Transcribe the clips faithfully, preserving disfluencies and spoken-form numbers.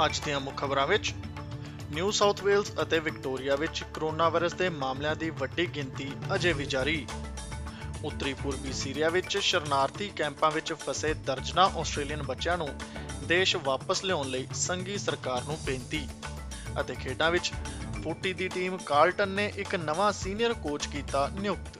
ਅੱਜ ਦੀਆਂ ਮੁੱਖ ਖਬਰਾਂ ਵਿੱਚ ਨਿਊ ਸਾਊਥ ਵੇਲਜ਼ ਅਤੇ ਵਿਕਟੋਰੀਆ ਵਿੱਚ ਕਰੋਨਾ ਵਾਇਰਸ ਦੇ ਮਾਮਲਿਆਂ ਦੀ ਵੱਡੀ ਗਿਣਤੀ ਅਜੇ ਵੀ ਜਾਰੀ। ਉੱਤਰੀ ਪੂਰਬੀ ਸੀਰੀਆ ਵਿੱਚ ਸ਼ਰਨਾਰਥੀ ਕੈਂਪਾਂ ਵਿੱਚ ਫਸੇ ਦਰਜਨਾਂ ਆਸਟ੍ਰੇਲੀਅਨ ਬੱਚਿਆਂ ਨੂੰ ਦੇਸ਼ ਵਾਪਸ ਲਿਆਉਣ ਲਈ ਸੰਘੀ ਸਰਕਾਰ ਨੂੰ ਬੇਨਤੀ। ਅਤੇ ਖੇਡਾਂ ਵਿੱਚ ਫੁੱਟੀ ਦੀ ਟੀਮ ਕਾਰਲਟਨ ਨੇ ਇੱਕ ਨਵਾਂ ਸੀਨੀਅਰ ਕੋਚ ਕੀਤਾ ਨਿਯੁਕਤ।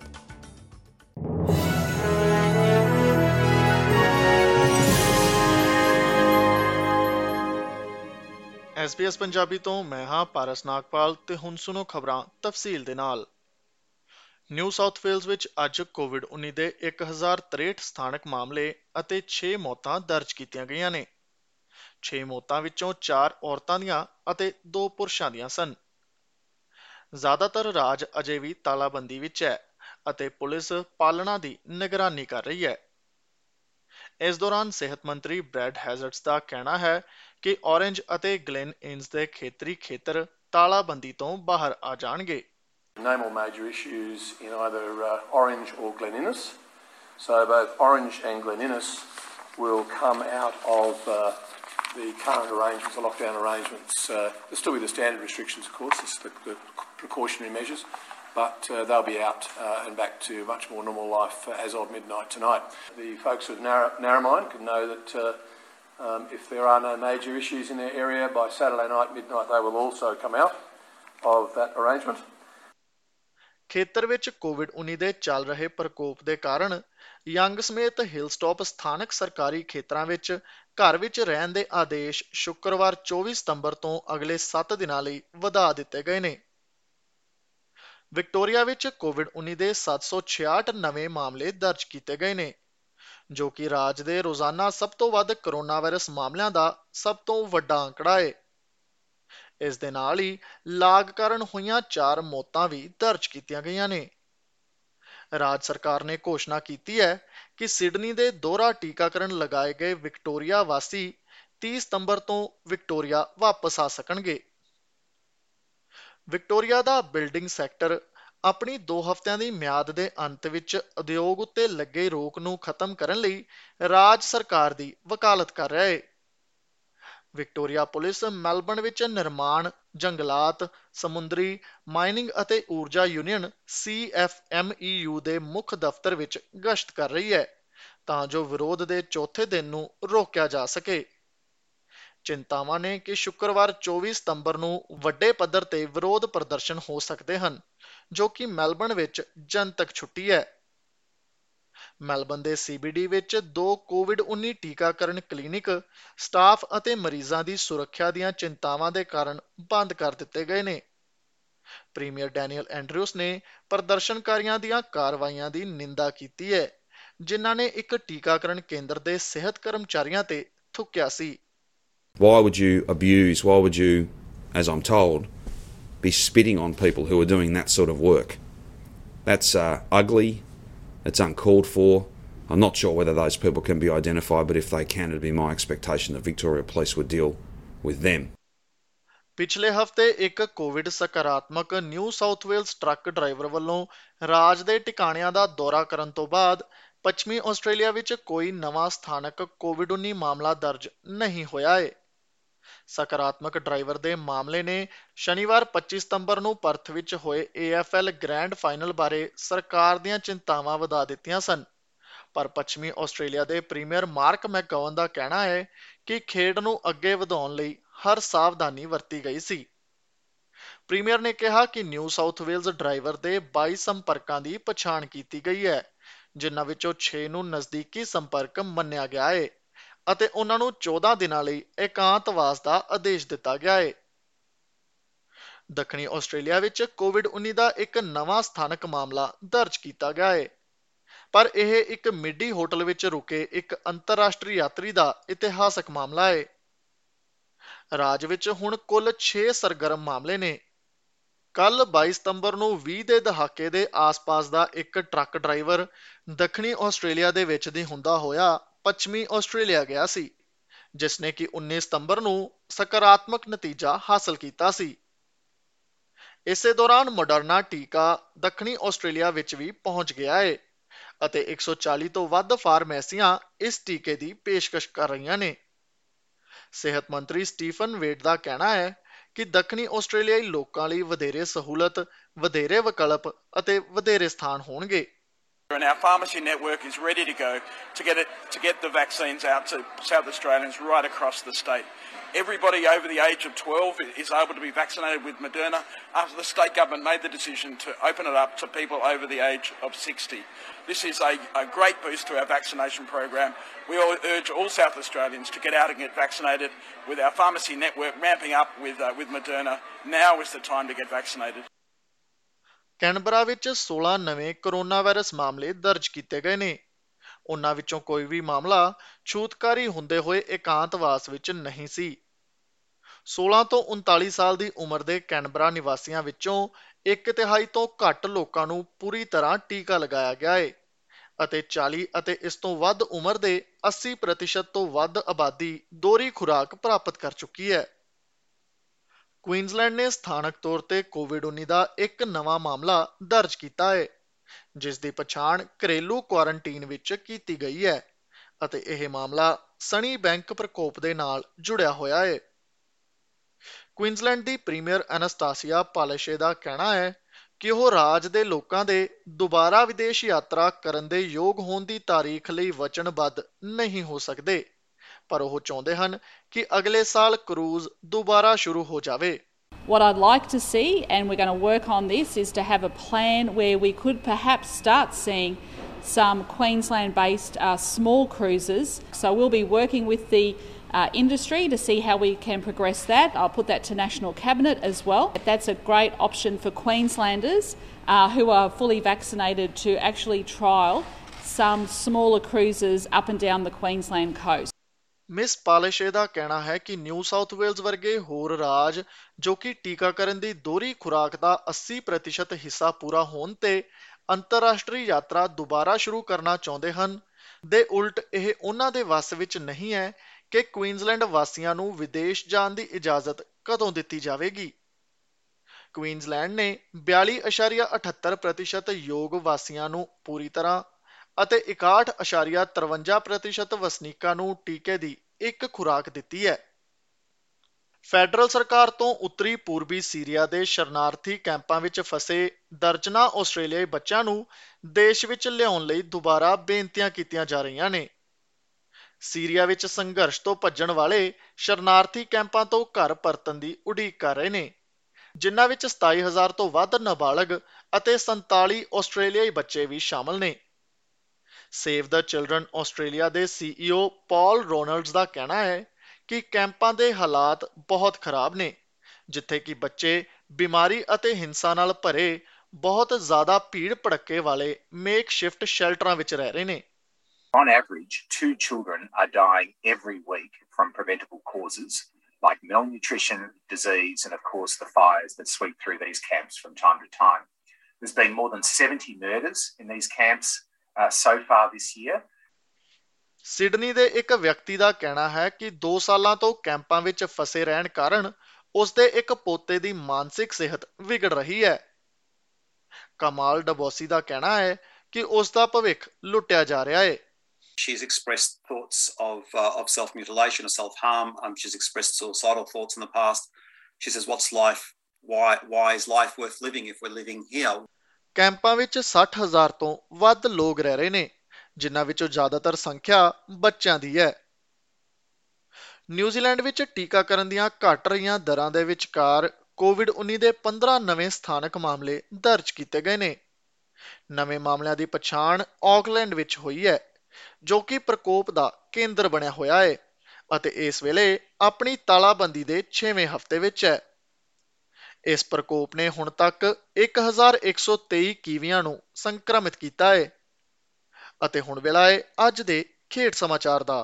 ਐਸ ਬੀ ਐਸ ਪੰਜਾਬੀ ਤੋਂ ਮੈਂ ਹਾਂ ਪਾਰਸ ਨਾਗਪਾਲ ਤੇ ਹੁਣ ਸੁਣੋ ਖਬਰਾਂ ਤਫਸੀਲ ਦੇ ਨਾਲ। ਨਿਊ ਸਾਊਥ ਵੇਲਜ਼ ਵਿੱਚ ਅੱਜ ਕੋਵਿਡ ਉੱਨੀ ਦੇ ਇੱਕ ਹਜ਼ਾਰ ਤਰੇਹਠ ਸਥਾਨਕ ਮਾਮਲੇ ਅਤੇ ਛੇ ਮੌਤਾਂ ਦਰਜ ਕੀਤੀਆਂ ਗਈਆਂ ਨੇ। ਛੇ ਮੌਤਾਂ ਵਿੱਚੋਂ ਚਾਰ ਔਰਤਾਂ ਦੀਆਂ ਅਤੇ ਦੋ ਪੁਰਸ਼ਾਂ ਦੀਆਂ ਸਨ। ਜ਼ਿਆਦਾਤਰ ਰਾਜ ਅਜੇ ਵੀ ਤਾਲਾਬੰਦੀ ਵਿੱਚ ਹੈ ਅਤੇ ਪੁਲਿਸ ਪਾਲਣਾ ਦੀ ਨਿਗਰਾਨੀ ਕਰ ਰਹੀ ਹੈ। ਇਸ ਦੌਰਾਨ ਸਿਹਤ ਮੰਤਰੀ ਬ੍ਰੈਡ ਹੈਜ਼ਰਡਸ ਦਾ ਕਹਿਣਾ ਹੈ ਕਿ ਔਰੇਂਜ ਅਤੇ ਗਲੇਨ ਇੰਨਜ਼ ਦੇ ਖੇਤਰੀ ਖੇਤਰ ਤਾਲਾਬੰਦੀ ਤੋਂ ਬਾਹਰ ਆ ਜਾਣਗੇ। No more major issues in either uh, Orange or Glen Innes. So both Orange and Glen Innes will come out of uh, the current arrangements, the lockdown arrangements. Uh, there'll still be the standard restrictions, of course, this is the, the precautionary measures, but uh, they'll be out uh, and back to much more normal life uh, as of midnight tonight. The folks with Narra- Narromine can know that uh, um, if there are no major issues in their area by Saturday night midnight, they will also come out of that arrangement. ਖੇਤਰ ਵਿੱਚ Covid ਉੱਨੀ ਦੇ ਚੱਲ ਰਹੇ ਪ੍ਰਕੋਪ ਦੇ ਕਾਰਨ young ਸਮੇਤ ਹਿਲਸਟਾਪ ਸਥਾਨਕ ਸਰਕਾਰੀ ਖੇਤਰਾਂ ਵਿੱਚ ਘਰ ਵਿੱਚ ਰਹਿਣ ਦੇ ਆਦੇਸ਼ ਸ਼ੁੱਕਰਵਾਰ ਚੌਵੀ ਸਤੰਬਰ ਤੋਂ ਅਗਲੇ ਸੱਤ ਦਿਨਾਂ ਲਈ ਵਧਾ ਦਿੱਤੇ ਗਏ ਨੇ। ਵਿਕਟੋਰੀਆ ਵਿੱਚ ਕੋਵਿਡ ਉੱਨੀ ਦੇ ਸੱਤ ਸੌ ਛਿਆਹਠ ਨਵੇਂ ਮਾਮਲੇ ਦਰਜ ਕੀਤੇ ਗਏ ਨੇ, ਜੋ ਕਿ ਰਾਜ ਦੇ ਰੋਜ਼ਾਨਾ ਸਭ ਤੋਂ ਵੱਧ ਕਰੋਨਾ ਵਾਇਰਸ ਮਾਮਲਿਆਂ ਦਾ ਸਭ ਤੋਂ ਵੱਡਾ ਅੰਕੜਾ ਹੈ। ਇਸ ਦੇ ਨਾਲ ਹੀ ਲਾਗ ਕਾਰਨ ਹੋਈਆਂ ਚਾਰ ਮੌਤਾਂ ਵੀ ਦਰਜ ਕੀਤੀਆਂ ਗਈਆਂ ਨੇ। ਰਾਜ ਸਰਕਾਰ ਨੇ ਘੋਸ਼ਣਾ ਕੀਤੀ ਹੈ ਕਿ ਸਿਡਨੀ ਦੇ ਦੋਹਰਾ ਟੀਕਾਕਰਨ ਲਗਾਏ ਗਏ ਵਿਕਟੋਰੀਆ ਵਾਸੀ ਤੀਹ ਸਤੰਬਰ ਤੋਂ ਵਿਕਟੋਰੀਆ ਵਾਪਸ ਆ ਸਕਣਗੇ। ਵਿਕਟੋਰੀਆ ਦਾ ਬਿਲਡਿੰਗ ਸੈਕਟਰ ਆਪਣੀ ਦੋ ਹਫ਼ਤਿਆਂ ਦੀ ਮਿਆਦ ਦੇ ਅੰਤ ਵਿੱਚ ਉਦਯੋਗ ਉੱਤੇ ਲੱਗੇ ਰੋਕ ਨੂੰ ਖਤਮ ਕਰਨ ਲਈ ਰਾਜ ਸਰਕਾਰ ਦੀ ਵਕਾਲਤ ਕਰ ਰਿਹਾ ਹੈ। ਵਿਕਟੋਰੀਆ ਪੁਲਿਸ ਮੈਲਬਰਨ ਵਿੱਚ ਨਿਰਮਾਣ, ਜੰਗਲਾਤ, ਸਮੁੰਦਰੀ, ਮਾਈਨਿੰਗ ਅਤੇ ਊਰਜਾ union C F M E U ਦੇ ਮੁੱਖ ਦਫ਼ਤਰ ਵਿੱਚ ਗਸ਼ਤ ਕਰ ਰਹੀ ਹੈ ਤਾਂ ਜੋ ਵਿਰੋਧ ਦੇ ਚੌਥੇ ਦਿਨ ਨੂੰ ਰੋਕਿਆ ਜਾ ਸਕੇ। ਚਿੰਤਾਵਾਂ ਨੇ ਕਿ ਸ਼ੁੱਕਰਵਾਰ ਚੌਵੀ ਸਤੰਬਰ ਨੂੰ ਵੱਡੇ ਪੱਧਰ ਤੇ ਵਿਰੋਧ ਪ੍ਰਦਰਸ਼ਨ ਹੋ ਸਕਦੇ ਹਨ, ਜੋ ਕਿ ਮੈਲਬਰਨ ਵਿੱਚ ਜਨਤਕ ਛੁੱਟੀ ਹੈ। ਮੈਲਬਰਨ ਦੇ ਸੀ ਬੀ ਡੀ ਵਿੱਚ ਦੋ ਕੋਵਿਡ ਉੱਨੀ ਟੀਕਾਕਰਨ ਕਲੀਨਿਕ ਸਟਾਫ ਅਤੇ ਮਰੀਜ਼ਾਂ ਦੀ ਸੁਰੱਖਿਆ ਦੀਆਂ ਚਿੰਤਾਵਾਂ ਦੇ ਕਾਰਨ ਬੰਦ ਕਰ ਦਿੱਤੇ ਗਏ ਨੇ। ਪ੍ਰੀਮੀਅਰ ਡੈਨੀਅਲ ਐਂਡਰਿਊਸ ਨੇ ਪ੍ਰਦਰਸ਼ਨਕਾਰੀਆਂ ਦੀਆਂ ਕਾਰਵਾਈਆਂ ਦੀ ਨਿੰਦਾ ਕੀਤੀ ਹੈ, ਜਿਨ੍ਹਾਂ ਨੇ ਇੱਕ ਟੀਕਾਕਰਨ ਕੇਂਦਰ ਦੇ ਸਿਹਤ ਕਰਮਚਾਰੀਆਂ ਤੇ ਥੁੱਕਿਆ ਸੀ। Why would you abuse, why would you, as I'm told, be spitting on people who are doing that sort of work? That's uh, ugly. It's uncalled for. I'm not sure whether those people can be identified, but if they can, it'd be my expectation that Victoria Police would deal with them. ਪਿਛਲੇ ਹਫ਼ਤੇ ਇੱਕ covid ਸਕਾਰਾਤਮਕ New South Wales truck driver ਵੱਲੋਂ ਰਾਜ ਦੇ ਟਿਕਾਣਿਆਂ ਦਾ ਦੌਰਾ ਕਰਨ ਤੋਂ ਬਾਅਦ ਪੱਛਮੀ ਆਸਟ੍ਰੇਲੀਆ ਵਿੱਚ ਕੋਈ ਨਵਾਂ ਸਥਾਨਕ ਕੋਵਿਡ ਉੱਨੀ ਮਾਮਲਾ ਦਰਜ ਨਹੀਂ ਹੋਇਆ ਹੈ। ਸਕਾਰਾਤਮਕ ਡਰਾਈਵਰ ਦੇ ਮਾਮਲੇ ਨੇ ਸ਼ਨੀਵਾਰ ਪੱਚੀ ਸਤੰਬਰ ਨੂੰ ਪਰਥ ਵਿੱਚ ਹੋਏ A F L grand final ਬਾਰੇ ਸਰਕਾਰ ਦੀਆਂ ਚਿੰਤਾਵਾਂ ਵਧਾ ਦਿੱਤੀਆਂ ਸਨ, ਪਰ ਪੱਛਮੀ ਆਸਟ੍ਰੇਲੀਆ ਦੇ ਪ੍ਰੀਮੀਅਰ ਮਾਰਕ ਮੈਕਗੋਵਨ ਦਾ ਕਹਿਣਾ ਹੈ ਕਿ ਖੇਡ ਨੂੰ ਅੱਗੇ ਵਧਾਉਣ ਲਈ ਹਰ ਸਾਵਧਾਨੀ ਵਰਤੀ ਗਈ ਸੀ। ਪ੍ਰੀਮੀਅਰ ਨੇ ਕਿਹਾ ਕਿ ਨਿਊ ਸਾਊਥ ਵੇਲਜ਼ ਡਰਾਈਵਰ ਦੇ ਬਾਈ ਸੰਪਰਕਾਂ ਦੀ ਪਛਾਣ ਕੀਤੀ ਗਈ ਹੈ, ਜਿਨ੍ਹਾਂ ਵਿੱਚੋਂ ਛੇ ਨੂੰ ਨਜ਼ਦੀਕੀ ਸੰਪਰਕ ਮੰਨਿਆ ਗਿਆ ਹੈ ਅਤੇ ਉਹਨਾਂ ਨੂੰ ਚੌਦਾਂ ਦਿਨਾਂ ਲਈ ਇਕਾਂਤਵਾਸ ਦਾ ਆਦੇਸ਼ ਦਿੱਤਾ ਗਿਆ ਹੈ। ਦੱਖਣੀ ਆਸਟ੍ਰੇਲੀਆ ਵਿੱਚ ਕੋਵਿਡ ਉੱਨੀ ਦਾ ਇੱਕ ਨਵਾਂ ਸਥਾਨਕ ਮਾਮਲਾ ਦਰਜ ਕੀਤਾ ਗਿਆ ਹੈ, ਪਰ ਇਹ ਇੱਕ ਮਿਡੀ ਹੋਟਲ ਵਿੱਚ ਰੁਕੇ ਇੱਕ ਅੰਤਰਰਾਸ਼ਟਰੀ ਯਾਤਰੀ ਦਾ ਇਤਿਹਾਸਕ ਮਾਮਲਾ ਹੈ। ਰਾਜ ਵਿੱਚ ਹੁਣ ਕੁੱਲ ਛੇ ਸਰਗਰਮ ਮਾਮਲੇ ਨੇ। ਕੱਲ ਬਾਈ ਸਤੰਬਰ ਨੂੰ ਵੀਹ ਦੇ ਦਹਾਕੇ ਦੇ ਆਸ-ਪਾਸ ਦਾ ਇੱਕ ਟਰੱਕ ਡਰਾਈਵਰ ਦੱਖਣੀ ਆਸਟ੍ਰੇਲੀਆ ਦੇ ਵਿੱਚ ਦੀ ਹੁੰਦਾ ਹੋਇਆ ਪੱਛਮੀ ਆਸਟ੍ਰੇਲੀਆ ਗਿਆ ਸੀ, ਜਿਸ ਨੇ ਕਿ ਉੱਨੀ ਸਤੰਬਰ ਨੂੰ ਸਕਾਰਾਤਮਕ ਨਤੀਜਾ ਹਾਸਲ ਕੀਤਾ ਸੀ। ਇਸੇ ਦੌਰਾਨ ਮੋਡਰਨਾ ਟੀਕਾ ਦੱਖਣੀ ਆਸਟ੍ਰੇਲੀਆ ਵਿੱਚ ਵੀ ਪਹੁੰਚ ਗਿਆ ਹੈ ਅਤੇ ਇੱਕ ਸੌ ਚਾਲੀ ਤੋਂ ਵੱਧ ਫਾਰਮੇਸੀਆਂ ਇਸ ਟੀਕੇ ਦੀ ਪੇਸ਼ਕਸ਼ ਕਰ ਰਹੀਆਂ ਨੇ। ਸਿਹਤ ਮੰਤਰੀ ਸਟੀਫਨ ਵੇਡ ਦਾ ਕਹਿਣਾ ਹੈ ਕਿ ਦੱਖਣੀ ਆਸਟ੍ਰੇਲੀਆਈ ਲੋਕਾਂ ਲਈ ਵਧੇਰੇ ਸਹੂਲਤ, ਵਧੇਰੇ ਵਿਕਲਪ ਅਤੇ ਵਧੇਰੇ ਸਥਾਨ ਹੋਣਗੇ। And our pharmacy network is ready to go to get it to get the vaccines out to South Australians right across the state. Everybody over the age of twelve is able to be vaccinated with Moderna after the state government made the decision to open it up to people over the age of sixty. This is a, a great boost to our vaccination program. We all urge all South Australians to get out and get vaccinated with our pharmacy network ramping up with, uh, with Moderna. Now is the time to get vaccinated. Canberra ਵਿੱਚ ਸੋਲਾਂ ਨਵੇਂ corona virus ਮਾਮਲੇ ਦਰਜ ਕੀਤੇ ਗਏ ਨੇ। ਉਨ੍ਹਾਂ ਵਿੱਚੋਂ ਕੋਈ ਵੀ ਮਾਮਲਾ ਛੂਤਕਾਰੀ ਹੁੰਦੇ ਹੋਏ ਇਕਾਂਤਵਾਸ ਵਿੱਚ ਨਹੀਂ ਸੀ। ਸੋਲਾਂ ਤੋਂ ਉਨਤਾਲੀ ਸਾਲ ਦੀ ਉਮਰ ਦੇ ਕੈਨਬਰਾ ਨਿਵਾਸੀਆਂ ਵਿੱਚੋਂ ਇੱਕ ਤਿਹਾਈ ਤੋਂ ਘੱਟ ਲੋਕਾਂ ਨੂੰ ਪੂਰੀ ਤਰ੍ਹਾਂ ਟੀਕਾ ਲਗਾਇਆ ਗਿਆ ਹੈ ਅਤੇ ਚਾਲੀ ਅਤੇ ਇਸ ਤੋਂ ਵੱਧ ਉਮਰ ਦੇ ਅੱਸੀ ਪ੍ਰਤੀਸ਼ਤ ਤੋਂ ਵੱਧ ਆਬਾਦੀ ਦੋਹਰੀ ਖੁਰਾਕ ਪ੍ਰਾਪਤ ਕਰ ਚੁੱਕੀ ਹੈ। ਕੁਈਨਜ਼ਲੈਂਡ ਨੇ ਸਥਾਨਕ ਤੌਰ ਤੇ ਕੋਵਿਡ ਉੱਨੀ ਦਾ ਇੱਕ ਨਵਾਂ ਮਾਮਲਾ ਦਰਜ ਕੀਤਾ ਹੈ, ਜਿਸ ਦੀ ਪਛਾਣ ਘਰੇਲੂ ਕੁਆਰੰਟੀਨ ਵਿੱਚ ਕੀਤੀ ਗਈ ਹੈ ਅਤੇ ਇਹ ਮਾਮਲਾ ਸਨੀ ਬੈਂਕ ਪ੍ਰਕੋਪ ਦੇ ਨਾਲ ਜੁੜਿਆ ਹੋਇਆ ਹੈ। ਕੁਈਨਜ਼ਲੈਂਡ ਦੀ ਪ੍ਰੀਮੀਅਰ ਐਨਾਸਟਾਸੀਆ ਪਾਲੇਸ਼ੇ ਦਾ ਕਹਿਣਾ ਹੈ ਕਿ ਉਹ ਰਾਜ ਦੇ ਲੋਕਾਂ ਦੇ ਦੁਬਾਰਾ ਵਿਦੇਸ਼ ਯਾਤਰਾ ਕਰਨ ਦੇ ਯੋਗ ਹੋਣ ਦੀ ਤਾਰੀਖ ਲਈ ਵਚਨਬੱਧ ਨਹੀਂ ਹੋ ਸਕਦੇ, ਪਰ ਉਹ ਚਾਹੁੰਦੇ ਹਨ ਕਿ ਅਗਲੇ ਸਾਲ ਕਰੂਜ਼ ਦੁਬਾਰਾ ਸ਼ੁਰੂ ਹੋ ਜਾਵੇ। What I'd like to see, and we're going to work on this, is to have a plan where we could perhaps start seeing some Queensland-based uh, small cruises. So we'll be working with the uh, industry to see how we can progress that. I'll put that to National Cabinet as well. That's a great option for Queenslanders uh, who are fully vaccinated to actually trial some smaller cruises up and down the Queensland coast. Miss Palaszczuk ਦਾ ਕਹਿਣਾ ਹੈ ਕਿ new South Wales ਵਰਗੇ ਹੋਰ ਰਾਜ ਜੋ ਕਿ ਟੀਕਾਕਰਨ ਦੀ ਦੋਹਰੀ ਖੁਰਾਕ ਦਾ ਅੱਸੀ ਪ੍ਰਤੀਸ਼ਤ ਹਿੱਸਾ ਪੂਰਾ ਹੋਣ ਤੇ ਅੰਤਰਰਾਸ਼ਟਰੀ ਯਾਤਰਾ ਦੁਬਾਰਾ ਸ਼ੁਰੂ ਕਰਨਾ ਚਾਹੁੰਦੇ ਹਨ, ਦੇ ਉਲਟ ਇਹ ਉਹਨਾਂ ਦੇ ਵੱਸ ਵਿੱਚ ਨਹੀਂ ਹੈ ਕਿ ਕੁਈਨਜ਼ਲੈਂਡ ਵਾਸੀਆਂ ਨੂੰ ਵਿਦੇਸ਼ ਜਾਣ ਦੀ ਇਜਾਜ਼ਤ ਕਦੋਂ ਦਿੱਤੀ ਜਾਵੇਗੀ। ਕੁਈਨਜ਼ਲੈਂਡ ਨੇ ਬਿਆਲੀ ਅਸ਼ਾਰੀਆ ਅਠੱਤਰ ਪ੍ਰਤੀਸ਼ਤ ਯੋਗ ਵਾਸੀਆਂ ਨੂੰ ਪੂਰੀ ਤਰ੍ਹਾਂ ਅਤੇ ਇਕਾਹਠ ਅਸ਼ਾਰੀਆ ਤਰਵੰਜਾ ਪ੍ਰਤੀਸ਼ਤ ਵਸਨੀਕਾਂ ਨੂੰ ਟੀਕੇ ਦੀ ਇੱਕ ਖੁਰਾਕ ਦਿੱਤੀ ਹੈ। ਫੈਡਰਲ ਸਰਕਾਰ ਤੋਂ ਉੱਤਰੀ ਪੂਰਬੀ ਸੀਰੀਆ ਦੇ ਸ਼ਰਨਾਰਥੀ ਕੈਂਪਾਂ ਵਿੱਚ ਫਸੇ ਦਰਜਨਾਂ ਆਸਟ੍ਰੇਲੀਆਈ ਬੱਚਿਆਂ ਨੂੰ ਦੇਸ਼ ਵਿੱਚ ਲਿਆਉਣ ਲਈ ਦੁਬਾਰਾ ਬੇਨਤੀਆਂ ਕੀਤੀਆਂ ਜਾ ਰਹੀਆਂ ਨੇ। ਸੀਰੀਆ ਵਿੱਚ ਸੰਘਰਸ਼ ਤੋਂ ਭੱਜਣ ਵਾਲੇ ਸ਼ਰਨਾਰਥੀ ਕੈਂਪਾਂ ਤੋਂ ਘਰ ਪਰਤਣ ਦੀ ਉਡੀਕ ਕਰ ਰਹੇ ਨੇ, ਜਿਨ੍ਹਾਂ ਵਿੱਚ ਸਤਾਈ ਹਜ਼ਾਰ ਤੋਂ ਵੱਧ ਨਾਬਾਲਗ ਅਤੇ ਸੰਤਾਲੀ ਆਸਟ੍ਰੇਲੀਆਈ ਬੱਚੇ ਵੀ ਸ਼ਾਮਲ ਨੇ। ਸੇਵ ਦ ਚਿਲਡਰਨ ਆਸਟ੍ਰੇਲੀਆ ਦੇ ਸੀਈਓ ਪੌਲ ਰੋਨਲਡਸ ਦਾ ਕਹਿਣਾ ਹੈ ਕਿ ਕੈਂਪਾਂ ਦੇ ਹਾਲਾਤ ਬਹੁਤ ਖਰਾਬ ਨੇ, ਜਿੱਥੇ ਕਿ ਬੱਚੇ ਬਿਮਾਰੀ ਅਤੇ ਹਿੰਸਾ ਨਾਲ ਭਰੇ ਬਹੁਤ ਜ਼ਿਆਦਾ ਭੀੜ ਭੜੱਕੇ ਵਾਲੇ ਮੇਕਸ਼ਿਫਟ ਸ਼ੈਲਟਰਾਂ ਵਿੱਚ ਰਹਿ ਰਹੇ ਨੇ। On average, two children are dying every week from preventable causes like malnutrition, disease, and of course the fires that sweep through these camps from time to time. There's been more than seventy murders in these camps uh, so far this year. Sydney ਦੇ ਇੱਕ ਵਿਅਕਤੀ ਦਾ ਕਹਿਣਾ ਹੈ ਕਿ ਦੋ ਸਾਲਾਂ ਤੋਂ ਕੈਂਪਾਂ ਵਿੱਚ ਫਸੇ ਰਹਿਣ ਕਾਰਨ ਉਸਦੇ ਇੱਕ ਪੋਤੇ ਦੀ ਮਾਨਸਿਕ ਸਿਹਤ ਵਿਗੜ ਰਹੀ ਹੈ। ਕਮਾਲ ਡਬੋਸੀ ਦਾ ਕਹਿਣਾ ਹੈ ਕਿ ਉਸ ਦਾ ਭਵਿੱਖ ਲੁੱਟਿਆ ਜਾ ਰਿਹਾ ਹੈ। She's expressed thoughts of uh, of self-mutilation or self-harm. Um, she's expressed suicidal thoughts in the past. She says, "What's life? Why why is life worth living if we're living here?" ਕੈਂਪਾਂ ਵਿੱਚ ਸੱਠ ਹਜ਼ਾਰ ਤੋਂ ਵੱਧ ਲੋਕ ਰਹਿ ਰਹੇ ਨੇ, ਜਿਨ੍ਹਾਂ ਵਿੱਚੋਂ ਜ਼ਿਆਦਾਤਰ ਸੰਖਿਆ ਬੱਚਿਆਂ ਦੀ ਹੈ। ਨਿਊਜ਼ੀਲੈਂਡ ਵਿੱਚ ਟੀਕਾਕਰਨ ਦੀਆਂ ਘਟ ਰਹੀਆਂ ਦਰਾਂ ਦੇ ਵਿਚਕਾਰ ਕੋਵਿਡ ਉੱਨੀ ਦੇ ਪੰਦਰਾਂ ਨਵੇਂ ਸਥਾਨਕ ਮਾਮਲੇ ਦਰਜ ਕੀਤੇ ਗਏ ਨੇ। ਨਵੇਂ ਮਾਮਲਿਆਂ ਦੀ ਪਛਾਣ ਆਕਲੈਂਡ ਵਿੱਚ ਹੋਈ ਹੈ, ਜੋ ਕਿ ਪ੍ਰਕੋਪ ਦਾ ਕੇਂਦਰ ਬਣਿਆ ਹੋਇਆ ਹੈ ਅਤੇ ਇਸ ਵੇਲੇ ਆਪਣੀ ਤਾਲਾਬੰਦੀ ਦੇ ਛੇਵੇਂ ਹਫ਼ਤੇ ਵਿੱਚ ਹੈ। ਇਸ ਪ੍ਰਕੋਪ ਨੇ ਹੁਣ ਤੱਕ ਇੱਕ ਹਜ਼ਾਰ ਇੱਕ ਸੌ ਤੇਈ ਕੀਵੀਆਂ ਨੂੰ ਸੰਕਰਮਿਤ ਕੀਤਾ ਹੈ। ਅਤੇ ਹੁਣ ਵੇਲਾ ਹੈ ਅੱਜ ਦੇ ਖੇਡ ਸਮਾਚਾਰ ਦਾ।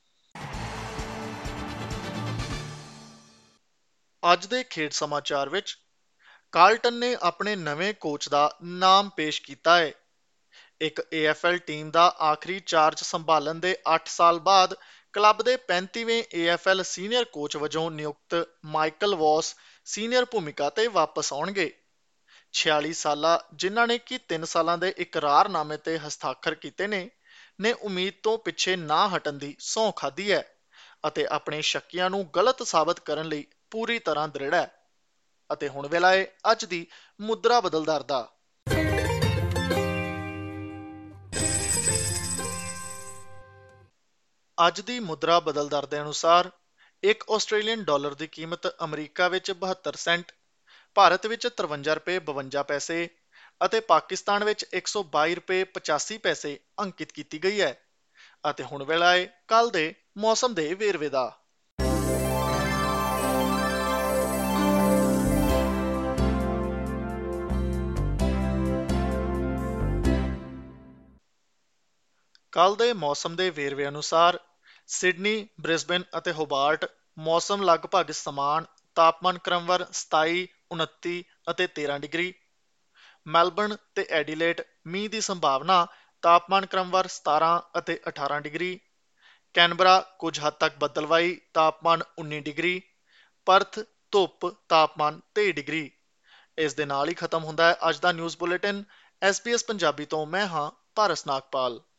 ਅੱਜ ਦੇ ਖੇਡ ਸਮਾਚਾਰ ਵਿੱਚ ਕਾਰਲਟਨ ਨੇ ਆਪਣੇ ਨਵੇਂ ਕੋਚ ਦਾ ਨਾਮ ਪੇਸ਼ ਕੀਤਾ ਹੈ। ਇੱਕ ਏ ਐਫ ਐਲ ਟੀਮ ਦਾ ਆਖਰੀ ਚਾਰਜ ਸੰਭਾਲਣ ਦੇ ਅੱਠ ਸਾਲ ਬਾਅਦ ਕਲੱਬ ਦੇ ਪੈਂਤੀਵੇਂ A F L senior coach ਵਜੋਂ ਨਿਯੁਕਤ ਮਾਈਕਲ ਵੌਸ ਸੀਨੀਅਰ ਭੂਮਿਕਾ ਤੇ ਵਾਪਸ ਆਉਣਗੇ। ਛਿਆਲੀ ਸਾਲਾ, ਜਿਨ੍ਹਾਂ ਨੇ ਕਿ ਤਿੰਨ ਸਾਲਾਂ ਦੇ ਇਕਰਾਰਨਾਮੇ ਤੇ ਹਸਤਾਖਰ ਕੀਤੇ ਨੇ, ਨੇ ਉਮੀਦ ਤੋਂ ਪਿੱਛੇ ਨਾ ਹਟਣ ਦੀ ਸਹੁੰ ਖਾਧੀ ਹੈ ਅਤੇ ਆਪਣੇ ਸ਼ੱਕੀਆਂ ਨੂੰ ਗਲਤ ਸਾਬਤ ਕਰਨ ਲਈ ਪੂਰੀ ਤਰ੍ਹਾਂ ਦ੍ਰਿੜ ਹੈ। ਅਤੇ ਹੁਣ ਵੇਲਾ ਹੈ ਅੱਜ ਦੀ ਮੁਦਰਾ ਬਦਲ ਦਰ ਦਾ। ਅੱਜ ਦੀ ਮੁਦਰਾ ਬਦਲ ਦਰ ਦੇ ਅਨੁਸਾਰ ਇੱਕ ਆਸਟ੍ਰੇਲੀਅਨ ਡਾਲਰ ਦੀ ਕੀਮਤ ਅਮਰੀਕਾ ਵਿੱਚ ਬਹੱਤਰ ਸੈਂਟ, ਭਾਰਤ ਵਿੱਚ ਤਰਵੰਜਾ ਰੁਪਏ ਬਵੰਜਾ ਪੈਸੇ ਅਤੇ ਪਾਕਿਸਤਾਨ ਵਿੱਚ ਇੱਕ ਸੌ ਬਾਈ ਰੁਪਏ ਪਚਾਸੀ ਪੈਸੇ ਅੰਕਿਤ ਕੀਤੀ ਗਈ ਹੈ। ਅਤੇ ਹੁਣ ਵੇਲਾ ਹੈ ਕੱਲ ਦੇ ਮੌਸਮ ਦੇ ਵੇਰਵੇ ਦਾ। ਕੱਲ ਦੇ ਮੌਸਮ ਦੇ ਵੇਰਵੇ ਅਨੁਸਾਰ ਸਿਡਨੀ, ਬ੍ਰਿਸਬੇਨ ਅਤੇ ਹੋਬਾਰਟ ਮੌਸਮ ਲਗਭਗ ਸਮਾਨ, ਤਾਪਮਾਨ ਕ੍ਰਮਵਾਰ ਸਤਾਈ, ਉਨੱਤੀ ਅਤੇ ਤੇਰਾਂ ਡਿਗਰੀ। ਮੈਲਬਰਨ ਤੇ ਐਡੀਲੇਡ ਮੀਂਹ ਦੀ ਸੰਭਾਵਨਾ, ਤਾਪਮਾਨ ਕ੍ਰਮਵਾਰ ਸਤਾਰਾਂ ਅਤੇ ਅਠਾਰਾਂ ਡਿਗਰੀ। ਕੈਨਬਰਾ ਕੁਝ ਹੱਦ ਤੱਕ ਬੱਦਲਵਾਈ, ਤਾਪਮਾਨ ਉੱਨੀ ਡਿਗਰੀ। ਪਰਥ ਧੁੱਪ, ਤਾਪਮਾਨ ਤੇਈ ਡਿਗਰੀ। ਇਸ ਦੇ ਨਾਲ ਹੀ ਖਤਮ ਹੁੰਦਾ ਹੈ ਅੱਜ ਦਾ news bulletin. S B S Punjabi ਤੋਂ ਮੈਂ ਹਾਂ ਪਾਰਸ ਨਾਗਪਾਲ।